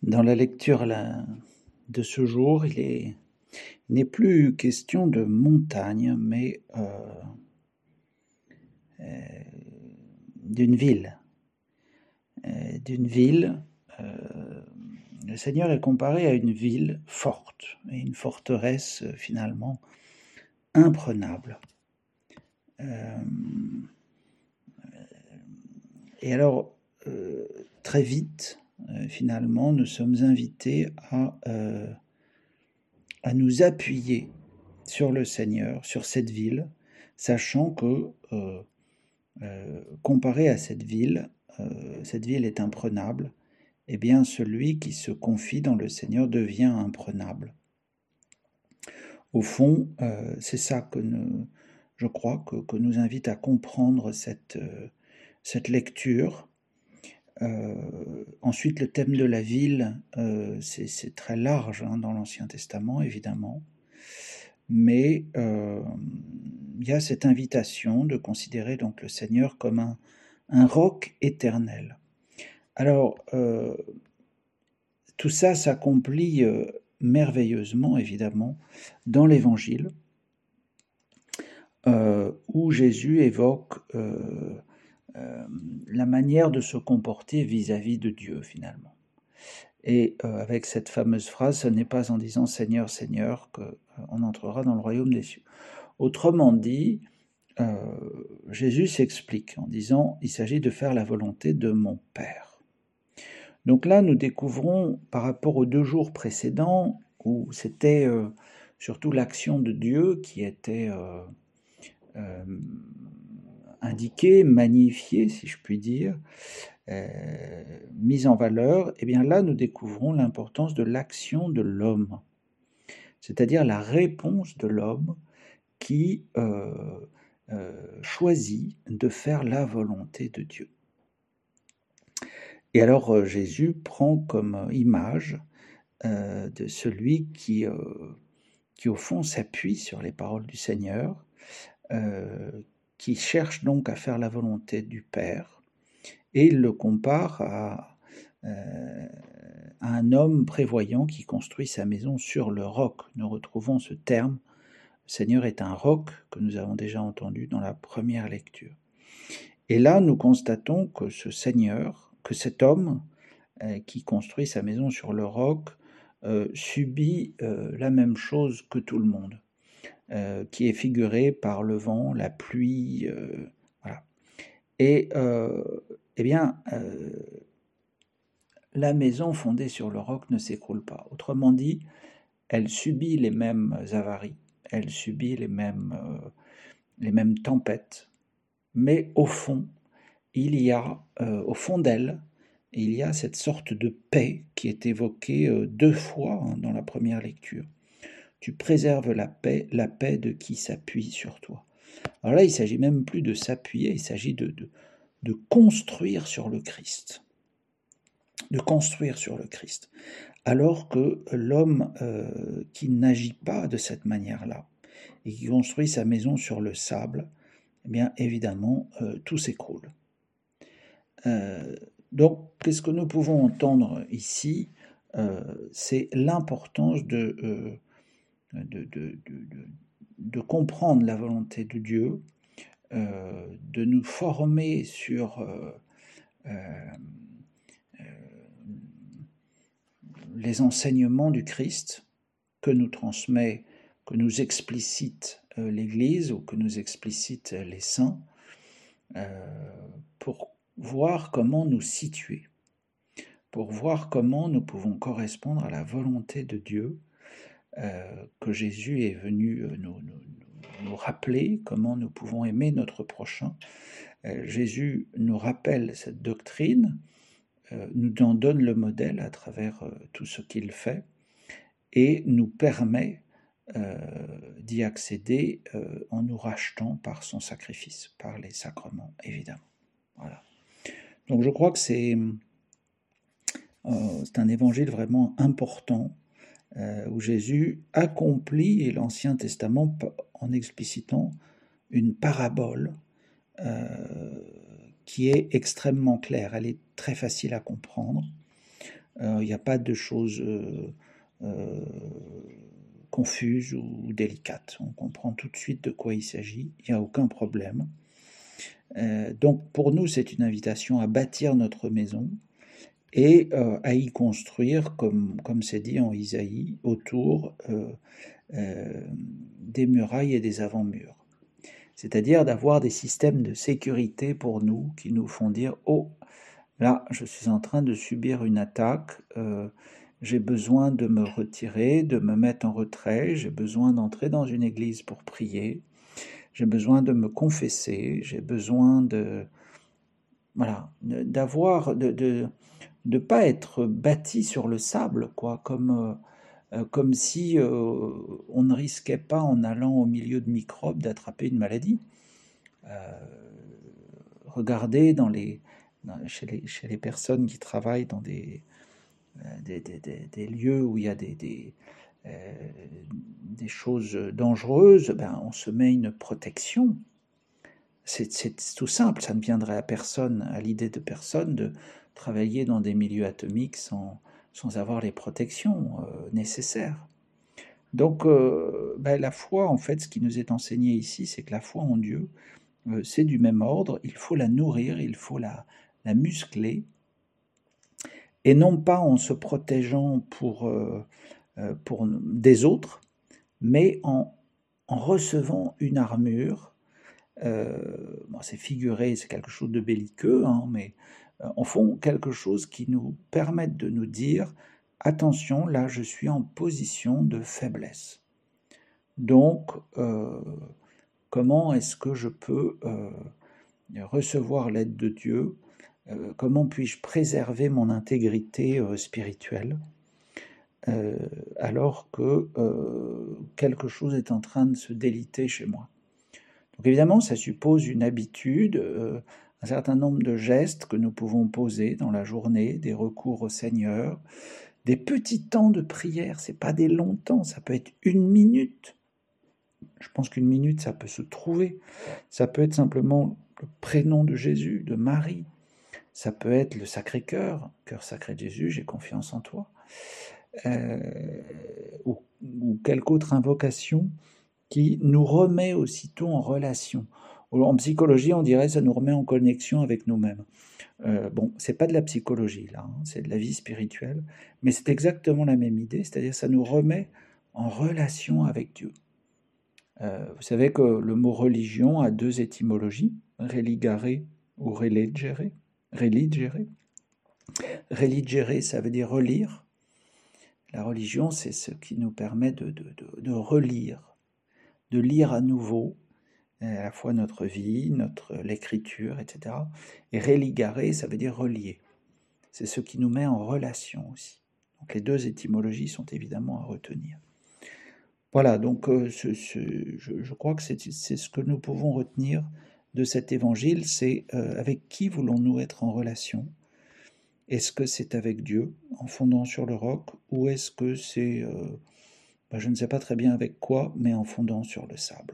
Dans la lecture de ce jour, il n'est plus question de montagne, mais d'une ville. Le Seigneur est comparé à une ville forte, et une forteresse finalement imprenable. Et alors, très vite, finalement, nous sommes invités à nous appuyer sur le Seigneur, sur cette ville, sachant que, comparé à cette ville est imprenable, eh bien celui qui se confie dans le Seigneur devient imprenable. Au fond, c'est ça que je crois que nous invite à comprendre cette lecture. Ensuite, le thème de la ville, c'est très large dans l'Ancien Testament, évidemment, mais il y a cette invitation de considérer donc le Seigneur comme un roc éternel. Alors, tout ça s'accomplit merveilleusement, évidemment, dans l'Évangile, où Jésus évoque la manière de se comporter vis-à-vis de Dieu, finalement. Et avec cette fameuse phrase, ce n'est pas en disant « Seigneur, Seigneur » qu'on entrera dans le royaume des cieux. Autrement dit, Jésus s'explique en disant « Il s'agit de faire la volonté de mon Père ». Donc là, nous découvrons, par rapport aux 2 jours précédents, où c'était surtout l'action de Dieu qui était indiquée, magnifiée, si je puis dire, mise en valeur, et bien là, nous découvrons l'importance de l'action de l'homme, c'est-à-dire la réponse de l'homme qui choisit de faire la volonté de Dieu. Et alors Jésus prend comme image de celui qui au fond s'appuie sur les paroles du Seigneur, qui cherche donc à faire la volonté du Père, et il le compare à un homme prévoyant qui construit sa maison sur le roc. Nous retrouvons ce terme, le Seigneur est un roc, que nous avons déjà entendu dans la première lecture. Et là, nous constatons que ce Seigneur, que cet homme qui construit sa maison sur le roc, subit la même chose que tout le monde, qui est figuré par le vent, la pluie, voilà. Et eh bien, la maison fondée sur le roc ne s'écroule pas. Autrement dit, elle subit les mêmes avaries, elle subit les mêmes tempêtes, mais au fond, il y a, au fond d'elle, il y a cette sorte de paix qui est évoquée 2 fois dans la première lecture. Tu préserves la paix de qui s'appuie sur toi. Alors là, il ne s'agit même plus de s'appuyer, il s'agit de construire sur le Christ. De construire sur le Christ. Alors que l'homme qui n'agit pas de cette manière-là, et qui construit sa maison sur le sable, eh bien évidemment, tout s'écroule. Donc, qu'est-ce que nous pouvons entendre ici? C'est l'importance de comprendre la volonté de Dieu, de nous former sur les enseignements du Christ que nous transmet, que nous explicite l'Église ou que nous explicite les saints, pour voir comment nous situer, pour voir comment nous pouvons correspondre à la volonté de Dieu, que Jésus est venu nous rappeler, comment nous pouvons aimer notre prochain. Jésus nous rappelle cette doctrine, nous en donne le modèle à travers tout ce qu'il fait, et nous permet d'y accéder en nous rachetant par son sacrifice, par les sacrements, évidemment. Voilà. Donc je crois que c'est un évangile vraiment important, où Jésus accomplit l'Ancien Testament en explicitant une parabole qui est extrêmement claire. Elle est très facile à comprendre. Il n'y a pas de choses confuses ou délicates. On comprend tout de suite de quoi il s'agit, il n'y a aucun problème. Donc pour nous, c'est une invitation à bâtir notre maison et à y construire, comme c'est dit en Isaïe, autour des murailles et des avant-murs. C'est-à-dire d'avoir des systèmes de sécurité pour nous qui nous font dire « Oh, là, je suis en train de subir une attaque, j'ai besoin de me retirer, de me mettre en retrait, j'ai besoin d'entrer dans une église pour prier, j'ai besoin de me confesser, j'ai besoin de... Voilà, d'avoir... de pas être bâti sur le sable, quoi, comme si on ne risquait pas, en allant au milieu de microbes, d'attraper une maladie. Regardez chez les personnes qui travaillent dans des lieux où il y a des choses dangereuses, ben, on se met une protection. C'est tout simple, ça ne viendrait à l'idée de personne de travailler dans des milieux atomiques sans avoir les protections nécessaires. Donc, ben, la foi, en fait, ce qui nous est enseigné ici, c'est que la foi en Dieu, c'est du même ordre, il faut la nourrir, il faut la muscler, et non pas en se protégeant pour des autres, mais en recevant une armure. Bon, c'est figuré, c'est quelque chose de belliqueux, hein, mais en fond, quelque chose qui nous permette de nous dire « Attention, là, je suis en position de faiblesse. Donc, comment est-ce que je peux recevoir l'aide de Dieu ? Comment puis-je préserver mon intégrité spirituelle alors que quelque chose est en train de se déliter chez moi ?» Donc évidemment, ça suppose une habitude, un certain nombre de gestes que nous pouvons poser dans la journée, des recours au Seigneur, des petits temps de prière, c'est pas des longs temps, ça peut être 1 minute. Je pense qu'1 minute, ça peut se trouver. Ça peut être simplement le prénom de Jésus, de Marie. Ça peut être le Sacré-Cœur, Cœur sacré de Jésus, j'ai confiance en toi. Ou quelque autre invocation qui nous remet aussitôt en relation. En psychologie, on dirait ça nous remet en connexion avec nous-mêmes. Bon, c'est pas de la psychologie là, hein, c'est de la vie spirituelle, mais c'est exactement la même idée, c'est-à-dire ça nous remet en relation avec Dieu. Vous savez que le mot religion a 2 étymologies, religare ou religere. Religere, ça veut dire relire. La religion, c'est ce qui nous permet de relire, de lire à nouveau à la fois notre vie, l'écriture, etc. Et religare, ça veut dire relier. C'est ce qui nous met en relation aussi. Donc les 2 étymologies sont évidemment à retenir. Voilà, donc je crois que c'est ce que nous pouvons retenir de cet évangile, c'est avec qui voulons-nous être en relation ? Est-ce que c'est avec Dieu, en fondant sur le roc, ou est-ce que c'est, je ne sais pas très bien avec quoi, mais en fondant sur le sable ?